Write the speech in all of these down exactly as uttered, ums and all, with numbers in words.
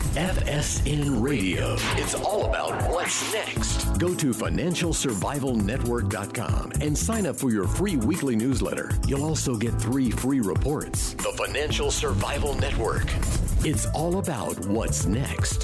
F S N Radio. It's all about what's next. Go to financial survival network dot com and sign up for your free weekly newsletter. You'll also get three free reports. The Financial Survival Network. It's all about what's next.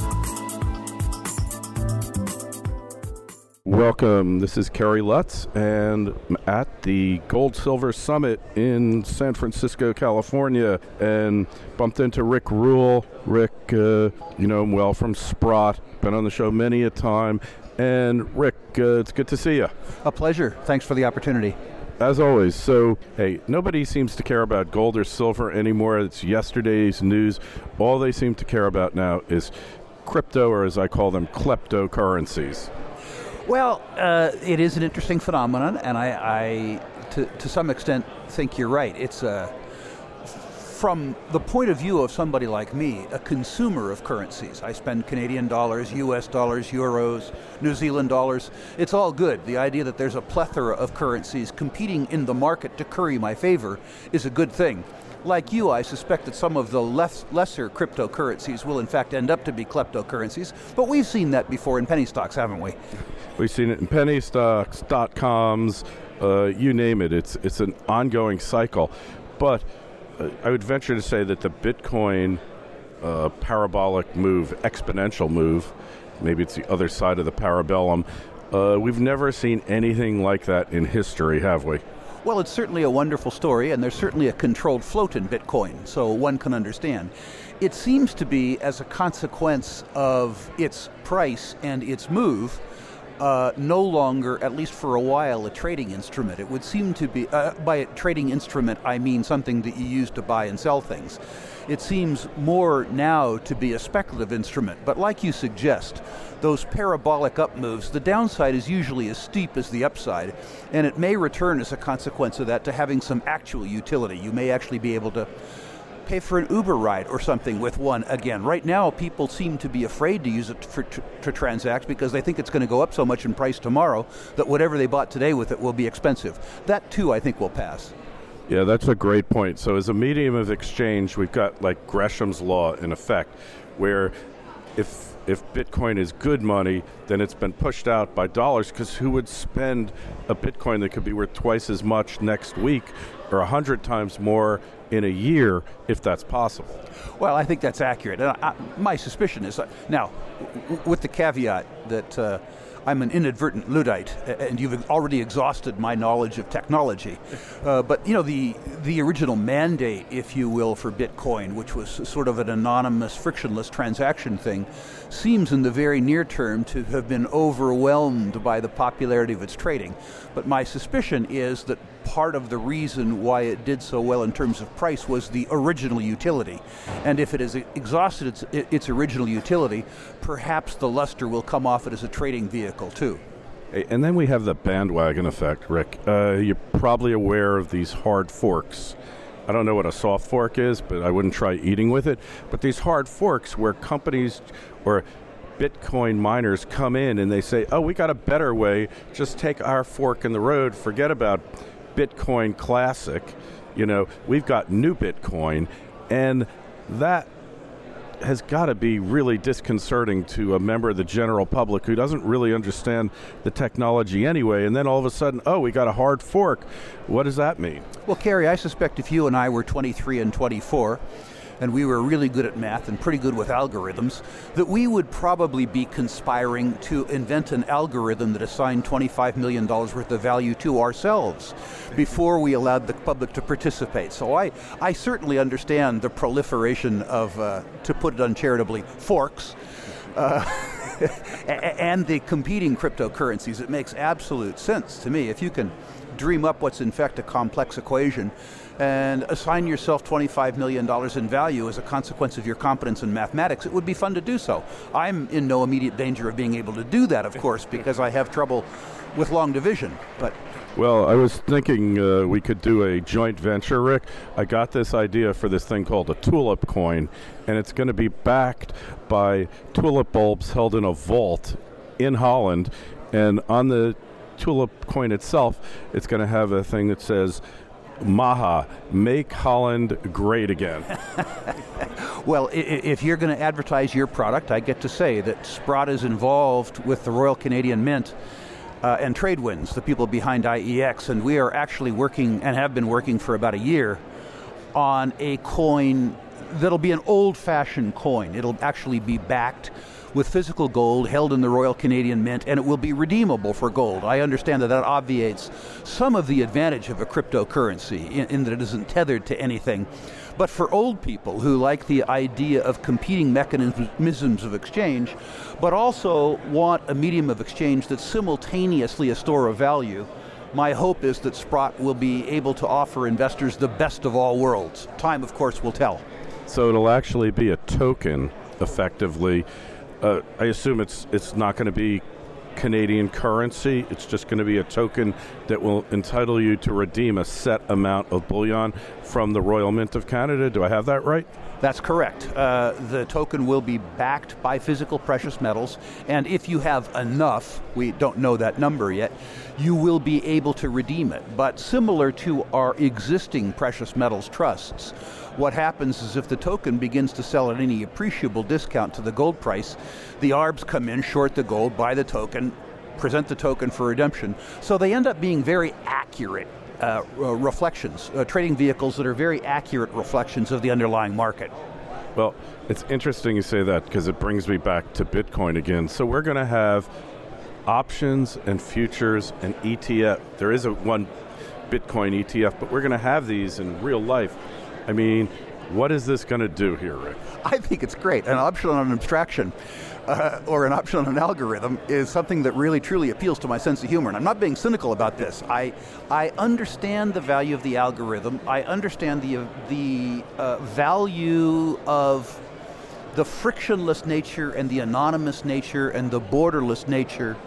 Welcome. This is Kerry Lutz, and I'm at the Gold Silver Summit in San Francisco, California, and bumped into Rick Rule. Rick, uh, you know him well from Sprott, been on the show many a time. And Rick, uh, it's good to see you. A pleasure. Thanks for the opportunity. As always. So, hey, nobody seems to care about gold or silver anymore. It's yesterday's news. All they seem to care about now is crypto, or as I call them, kleptocurrencies. Well, uh, it is an interesting phenomenon, and I, I to, to some extent, think you're right. It's uh, from the point of view of somebody like me, a consumer of currencies. I spend Canadian dollars, U S dollars, euros, New Zealand dollars. It's all good. The idea that there's a plethora of currencies competing in the market to curry my favor is a good thing. Like you, I suspect that some of the less, lesser cryptocurrencies will in fact end up to be kleptocurrencies, but we've seen that before in penny stocks, haven't we? We've seen it in penny stocks, dot-coms, uh, you name it. It's it's an ongoing cycle. But uh, I would venture to say that the Bitcoin uh, parabolic move, exponential move, maybe it's the other side of the parabellum, uh, we've never seen anything like that in history, have we? Well, it's certainly a wonderful story, and there's certainly a controlled float in Bitcoin, so one can understand. It seems to be as a consequence of its price and its move, uh, no longer, at least for a while, a trading instrument. It would seem to be, uh, by a trading instrument, I mean something that you use to buy and sell things. It seems more now to be a speculative instrument, but like you suggest, those parabolic up moves, the downside is usually as steep as the upside, and it may return as a consequence of that to having some actual utility. You may actually be able to pay for an Uber ride or something with one again. Right now, people seem to be afraid to use it for, to, to transact because they think it's going to go up so much in price tomorrow that whatever they bought today with it will be expensive. That, too, I think will pass. Yeah, that's a great point. So as a medium of exchange, we've got like Gresham's law in effect, where if if Bitcoin is good money, then it's been pushed out by dollars, because who would spend a Bitcoin that could be worth twice as much next week or a hundred times more in a year, if that's possible? Well, I think that's accurate. And I, my suspicion is, uh, now, w- with the caveat that uh, I'm an inadvertent Luddite, and you've already exhausted my knowledge of technology. Uh, but, you know, the the original mandate, if you will, for Bitcoin, which was sort of an anonymous, frictionless transaction thing, seems in the very near term to have been overwhelmed by the popularity of its trading. But my suspicion is that part of the reason why it did so well in terms of price was the original utility. And if it has exhausted its, its original utility, perhaps the luster will come off it as a trading vehicle too. And then we have the bandwagon effect, Rick. Uh, you're probably aware of these hard forks. I don't know what a soft fork is, but I wouldn't try eating with it. But these hard forks where companies or Bitcoin miners come in and they say, oh, we got a better way, just take our fork in the road, forget about Bitcoin Classic, you know, we've got new Bitcoin, and that has got to be really disconcerting to a member of the general public who doesn't really understand the technology anyway, and then all of a sudden, oh, we got a hard fork. What does that mean? Well, Kerry, I suspect if you and I were twenty-three and twenty-four, and we were really good at math and pretty good with algorithms, that we would probably be conspiring to invent an algorithm that assigned twenty-five million dollars worth of value to ourselves before we allowed the public to participate. So I, I certainly understand the proliferation of, uh, to put it uncharitably, forks, uh, and the competing cryptocurrencies. It makes absolute sense to me. If you can dream up what's in fact a complex equation and assign yourself twenty-five million dollars in value as a consequence of your competence in mathematics, it would be fun to do so. I'm in no immediate danger of being able to do that, of course, because I have trouble with long division. But well, I was thinking uh, we could do a joint venture, Rick. I got this idea for this thing called a tulip coin, and it's going to be backed by tulip bulbs held in a vault in Holland, and on the tulip coin itself, it's going to have a thing that says Maha, make Holland great again. Well, if you're going to advertise your product, I get to say that Sprott is involved with the Royal Canadian Mint uh, and Tradewinds, the people behind I E X, and we are actually working and have been working for about a year on a coin that'll be an old-fashioned coin. It'll actually be backed with physical gold held in the Royal Canadian Mint, and it will be redeemable for gold. I understand that that obviates some of the advantage of a cryptocurrency in, in that it isn't tethered to anything. But for old people who like the idea of competing mechanisms of exchange, but also want a medium of exchange that's simultaneously a store of value, my hope is that Sprott will be able to offer investors the best of all worlds. Time, of course, will tell. So it'll actually be a token, effectively. Uh, I assume it's it's not going to be Canadian currency. It's just going to be a token that will entitle you to redeem a set amount of bullion from the Royal Mint of Canada. Do I have that right? That's correct. Uh, the token will be backed by physical precious metals, and if you have enough, we don't know that number yet, you will be able to redeem it. But similar to our existing precious metals trusts, what happens is if the token begins to sell at any appreciable discount to the gold price, the A R Bs come in, short the gold, buy the token, present the token for redemption. So they end up being very accurate uh, uh, reflections, uh, trading vehicles that are very accurate reflections of the underlying market. Well, it's interesting you say that because it brings me back to Bitcoin again. So we're going to have options and futures and E T F. There is a one Bitcoin E T F, but we're going to have these in real life. I mean, what is this going to do here, Rick? I think it's great. An option on an abstraction uh, or an option on an algorithm is something that really truly appeals to my sense of humor. And I'm not being cynical about this. I I understand the value of the algorithm. I understand the, uh, the uh, value of the frictionless nature and the anonymous nature and the borderless nature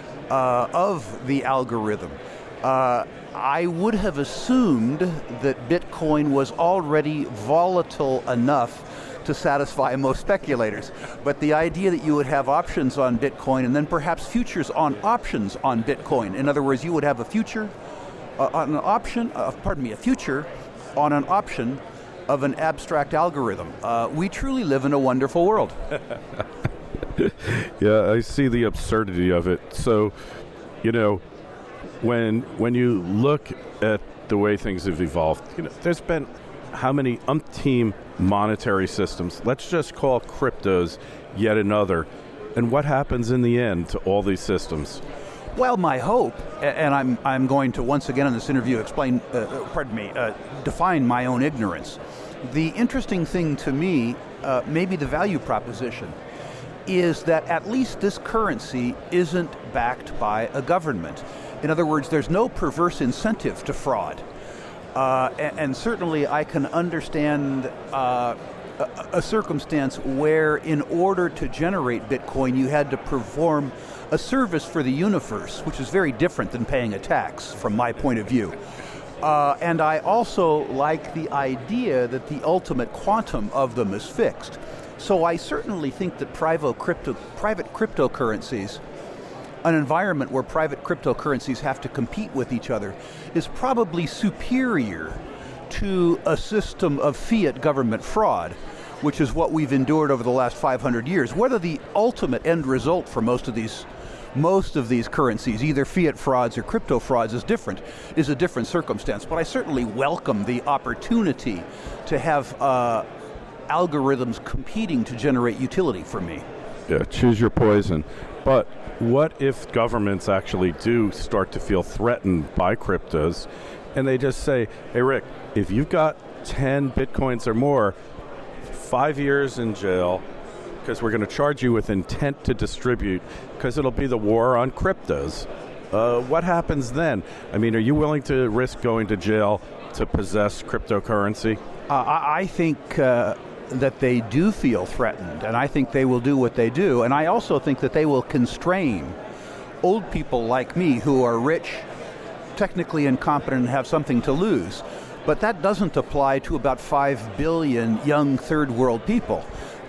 uh, of the algorithm. Uh, I would have assumed that Bitcoin was already volatile enough to satisfy most speculators. But the idea that you would have options on Bitcoin and then perhaps futures on options on Bitcoin, in other words, you would have a future uh, on an option, uh, pardon me, a future on an option of an abstract algorithm. Uh, we truly live in a wonderful world. Yeah, I see the absurdity of it. So, you know, When when you look at the way things have evolved, you know, there's been how many umpteen monetary systems? Let's just call cryptos yet another. And what happens in the end to all these systems? Well, my hope, and I'm I'm going to once again in this interview explain, uh, pardon me, uh, define my own ignorance. The interesting thing to me, uh, maybe the value proposition, is that at least this currency isn't backed by a government. In other words, there's no perverse incentive to fraud. Uh, and, and certainly I can understand uh, a, a circumstance where in order to generate Bitcoin, you had to perform a service for the universe, which is very different than paying a tax from my point of view. Uh, and I also like the idea that the ultimate quantum of them is fixed. So I certainly think that private crypto, private cryptocurrencies, an environment where private cryptocurrencies have to compete with each other, is probably superior to a system of fiat government fraud, which is what we've endured over the last five hundred years. Whether the ultimate end result for most of these most of these currencies, either fiat frauds or crypto frauds, is different, is a different circumstance. But I certainly welcome the opportunity to have uh, algorithms competing to generate utility for me. Yeah, choose your poison. But what if governments actually do start to feel threatened by cryptos and they just say, hey, Rick, if you've got ten Bitcoins or more, five years in jail, because we're going to charge you with intent to distribute, because it'll be the war on cryptos. Uh, what happens then? I mean, are you willing to risk going to jail to possess cryptocurrency? Uh, I, I think uh, that they do feel threatened, and I think they will do what they do. And I also think that they will constrain old people like me who are rich, technically incompetent, and have something to lose. But that doesn't apply to about five billion young third world people.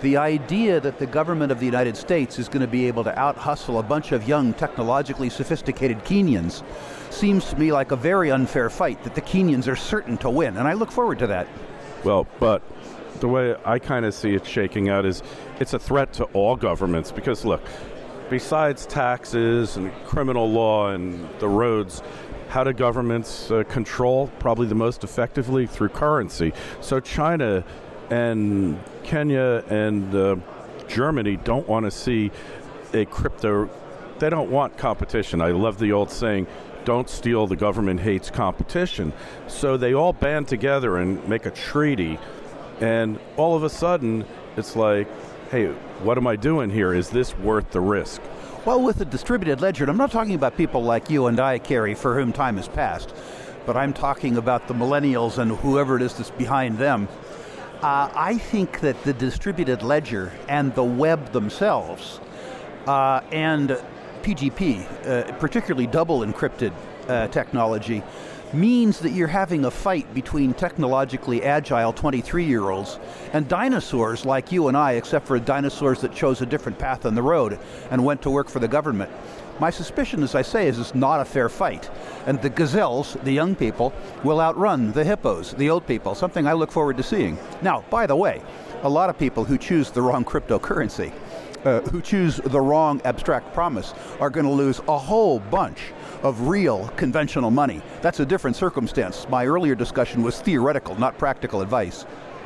The idea that the government of the United States is going to be able to out-hustle a bunch of young, technologically sophisticated Kenyans seems to me like a very unfair fight that the Kenyans are certain to win, and I look forward to that. Well, but the way I kind of see it shaking out is it's a threat to all governments because, look, besides taxes and criminal law and the roads, how do governments uh, control probably the most effectively? Through currency. So China and Kenya and uh, Germany don't want to see a crypto, they don't want competition. I love the old saying, don't steal, the government hates competition. So they all band together and make a treaty, and all of a sudden it's like, hey, what am I doing here? Is this worth the risk? Well, with the distributed ledger, and I'm not talking about people like you and I, Kerry, for whom time has passed, but I'm talking about the millennials and whoever it is that's behind them. Uh, I think that the distributed ledger and the web themselves uh, and P G P, uh, particularly double encrypted uh, technology, means that you're having a fight between technologically agile twenty-three-year-olds and dinosaurs like you and I, except for dinosaurs that chose a different path on the road and went to work for the government. My suspicion, as I say, is it's not a fair fight. And the gazelles, the young people, will outrun the hippos, the old people, something I look forward to seeing. Now, by the way, a lot of people who choose the wrong cryptocurrency, uh, who choose the wrong abstract promise, are going to lose a whole bunch of real conventional money. That's a different circumstance. My earlier discussion was theoretical, not practical advice.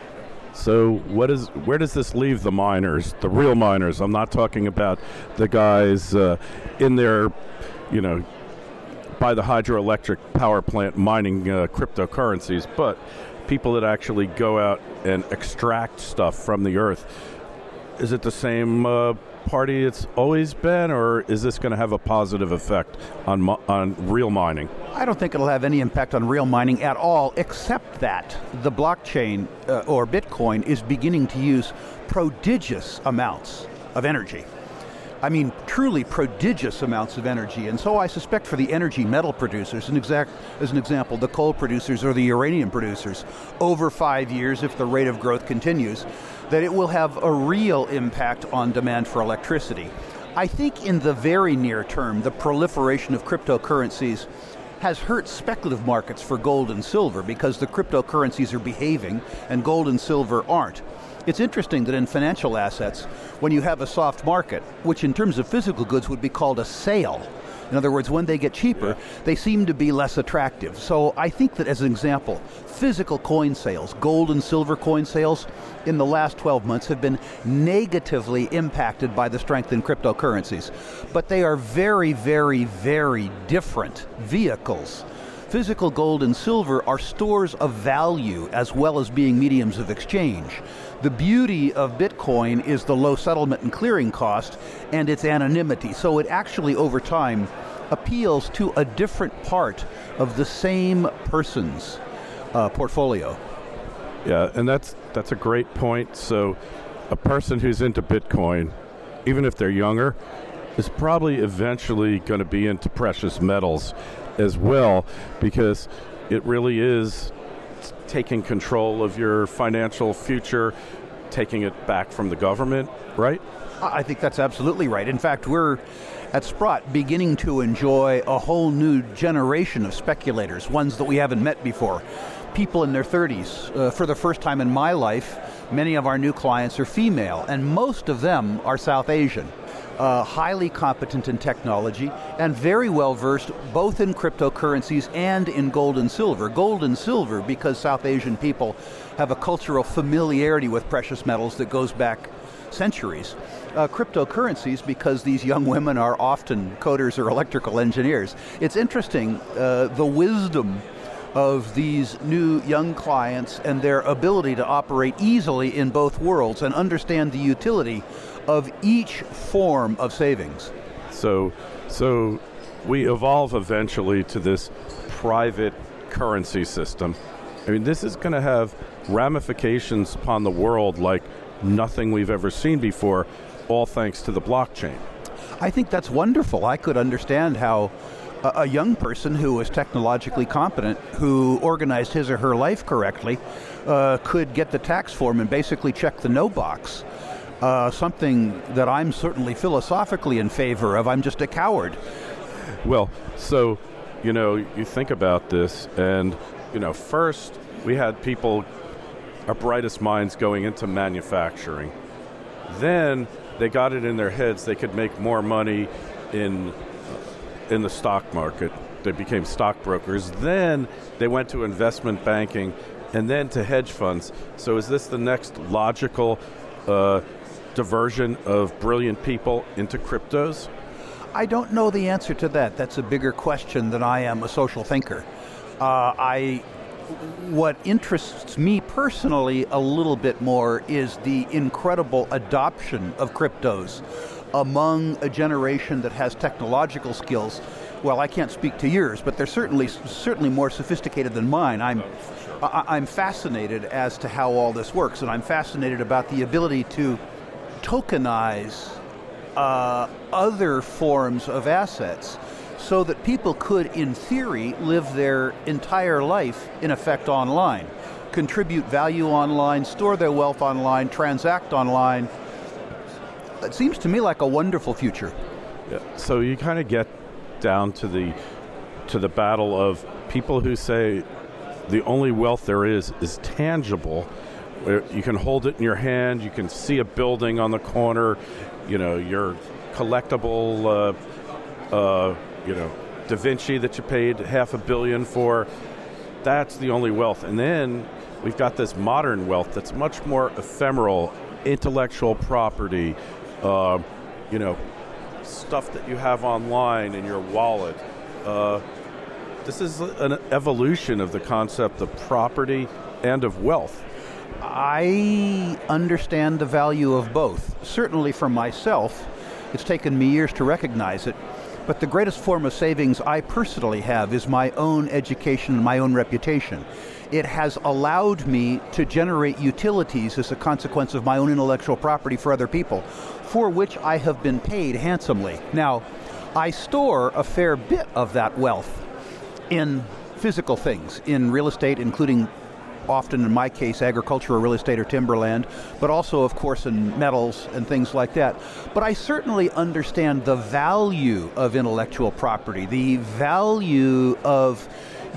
So what is, where does this leave the miners, the real miners? I'm not talking about the guys uh, in their, you know, by the hydroelectric power plant mining uh, cryptocurrencies, but people that actually go out and extract stuff from the earth. Is it the same uh, party it's always been, or is this going to have a positive effect on mo- on real mining? I don't think it'll have any impact on real mining at all, except that the blockchain uh, or Bitcoin is beginning to use prodigious amounts of energy. I mean, truly prodigious amounts of energy. And so I suspect for the energy metal producers, an exact, as an example, the coal producers or the uranium producers, over five years, if the rate of growth continues, that it will have a real impact on demand for electricity. I think in the very near term, the proliferation of cryptocurrencies has hurt speculative markets for gold and silver because the cryptocurrencies are behaving and gold and silver aren't. It's interesting that in financial assets, when you have a soft market, which in terms of physical goods would be called a sale, in other words, when they get cheaper, yeah. they seem to be less attractive. So I think that as an example, physical coin sales, gold and silver coin sales, in the last twelve months have been negatively impacted by the strength in cryptocurrencies. But they are very, very, very different vehicles. Physical gold and silver are stores of value as well as being mediums of exchange. The beauty of Bitcoin is the low settlement and clearing cost and its anonymity. So it actually, over time, appeals to a different part of the same person's uh, portfolio. Yeah, and that's that's a great point. So a person who's into Bitcoin, even if they're younger, is probably eventually going to be into precious metals as well, because it really is taking control of your financial future, taking it back from the government, right? I think that's absolutely right. In fact, we're at Sprott beginning to enjoy a whole new generation of speculators, ones that we haven't met before. People in their thirties. Uh, for the first time in my life, many of our new clients are female, and most of them are South Asian. Uh, highly competent in technology and very well versed both in cryptocurrencies and in gold and silver. Gold and silver because South Asian people have a cultural familiarity with precious metals that goes back centuries. Uh, cryptocurrencies because these young women are often coders or electrical engineers. It's interesting, uh, the wisdom of these new young clients and their ability to operate easily in both worlds and understand the utility of each form of savings. So, so we evolve eventually to this private currency system. I mean, this is going to have ramifications upon the world like nothing we've ever seen before, all thanks to the blockchain. I think that's wonderful. I could understand how a, a young person who was technologically competent, who organized his or her life correctly, uh, could get the tax form and basically check the no box. uh, something that I'm certainly philosophically in favor of. I'm just a coward. Well, so, you know, you think about this, and, you know, first we had people, our brightest minds, going into manufacturing. Then they got it in their heads they could make more money in in the stock market. They became stockbrokers. Then they went to investment banking, and then to hedge funds. So is this the next logical uh, diversion of brilliant people into cryptos? I don't know the answer to that. That's a bigger question than I am a social thinker. Uh, I, what interests me personally a little bit more is the incredible adoption of cryptos among a generation that has technological skills. Well, I can't speak to yours, but they're certainly certainly more sophisticated than mine. I'm I, I'm fascinated as to how all this works, and I'm fascinated about the ability to tokenize uh, other forms of assets so that people could, in theory, live their entire life, in effect, online, contribute value online, store their wealth online, transact online. It seems to me like a wonderful future. Yeah. So you kind of get down to the to the battle of people who say the only wealth there is is tangible, where you can hold it in your hand, you can see a building on the corner, you know, your collectible, uh, uh, you know, Da Vinci that you paid half a billion for. That's the only wealth. And then we've got this modern wealth that's much more ephemeral, intellectual property, uh, you know, stuff that you have online in your wallet. Uh, this is an evolution of the concept of property and of wealth. I understand the value of both. Certainly for myself, it's taken me years to recognize it, but the greatest form of savings I personally have is my own education and my own reputation. It has allowed me to generate utilities as a consequence of my own intellectual property for other people, for which I have been paid handsomely. Now, I store a fair bit of that wealth in physical things, in real estate, including often, in my case, agricultural real estate or timberland, but also, of course, in metals and things like that. But I certainly understand the value of intellectual property, the value of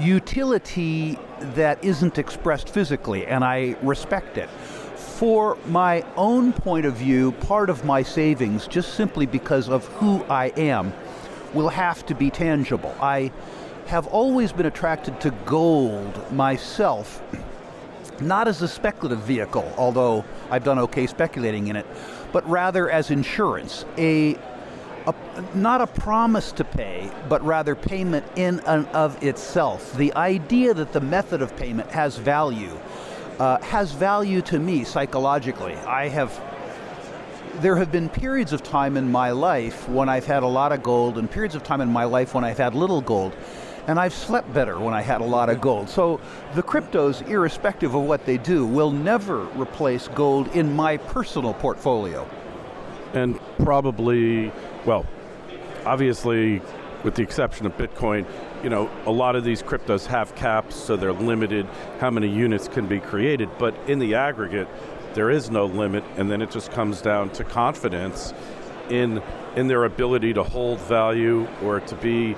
utility that isn't expressed physically, and I respect it. For my own point of view, part of my savings, just simply because of who I am, will have to be tangible. I have always been attracted to gold myself, not as a speculative vehicle, although I've done okay speculating in it, but rather as insurance, a, a not a promise to pay, but rather payment in and of itself. The idea that the method of payment has value uh, has value to me psychologically. I have, there have been periods of time in my life when I've had a lot of gold and periods of time in my life when I've had little gold. And I've slept better when I had a lot of gold. So the cryptos, irrespective of what they do, will never replace gold in my personal portfolio. And probably, well, obviously, with the exception of Bitcoin, you know, a lot of these cryptos have caps, so they're limited how many units can be created. But in the aggregate, there is no limit, and then it just comes down to confidence in in their ability to hold value or to be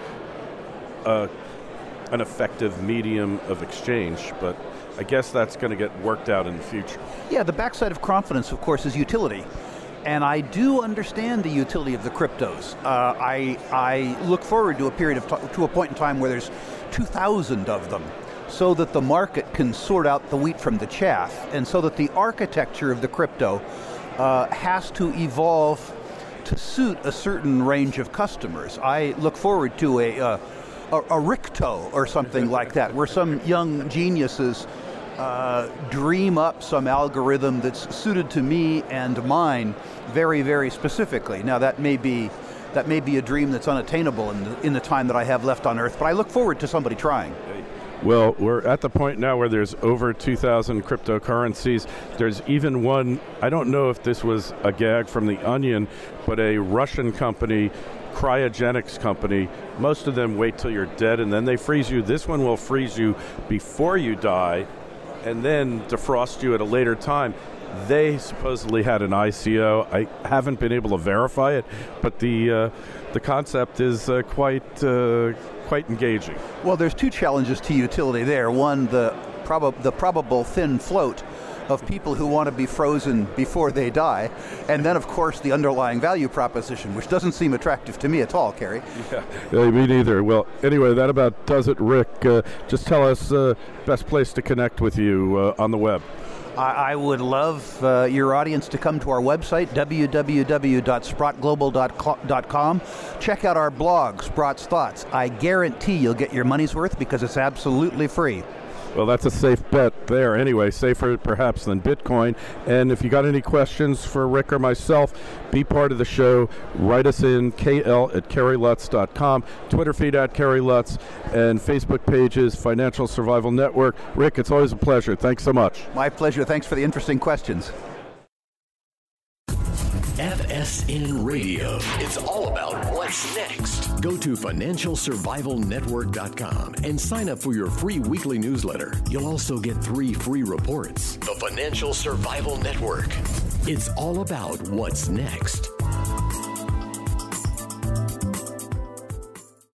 Uh, an effective medium of exchange, but I guess that's going to get worked out in the future. Yeah, the backside of confidence, of course, is utility. And I do understand the utility of the cryptos. Uh, I I look forward to a period of t- to a point in time where there's two thousand of them, so that the market can sort out the wheat from the chaff, and so that the architecture of the crypto uh, has to evolve to suit a certain range of customers. I look forward to a uh, A, a Ricto or something like that, where some young geniuses uh, dream up some algorithm that's suited to me and mine very, very specifically. Now that may be that may be a dream that's unattainable in the, in the time that I have left on Earth, but I look forward to somebody trying. Well, we're at the point now where there's over two thousand cryptocurrencies. There's even one, I don't know if this was a gag from The Onion, but a Russian company, cryogenics company, most of them wait till you're dead and then they freeze you. This one will freeze you before you die and then defrost you at a later time. They supposedly had an I C O. I haven't been able to verify it, but the uh, the concept is uh, quite uh, quite engaging. Well, there's two challenges to utility there. One, the prob- the probable thin float of people who want to be frozen before they die, and then, of course, the underlying value proposition, which doesn't seem attractive to me at all, Kerry. Yeah, yeah me neither. Well, anyway, that about does it, Rick. Uh, just tell us uh, best place to connect with you uh, on the web. I, I would love uh, your audience to come to our website, w w w dot sprott global dot com. Check out our blog, Sprott's Thoughts. I guarantee you'll get your money's worth because it's absolutely free. Well, that's a safe bet there anyway, safer perhaps than Bitcoin. And if you got any questions for Rick or myself, be part of the show. Write us in, K L at Kerry Lutz dot com, Twitter feed at Kerry Lutz, and Facebook pages, Financial Survival Network. Rick, it's always a pleasure. Thanks so much. My pleasure. Thanks for the interesting questions. F S N Radio. It's all about what's next. Go to Financial Survival Network dot com and sign up for your free weekly newsletter. You'll also get three free reports. The Financial Survival Network. It's all about what's next.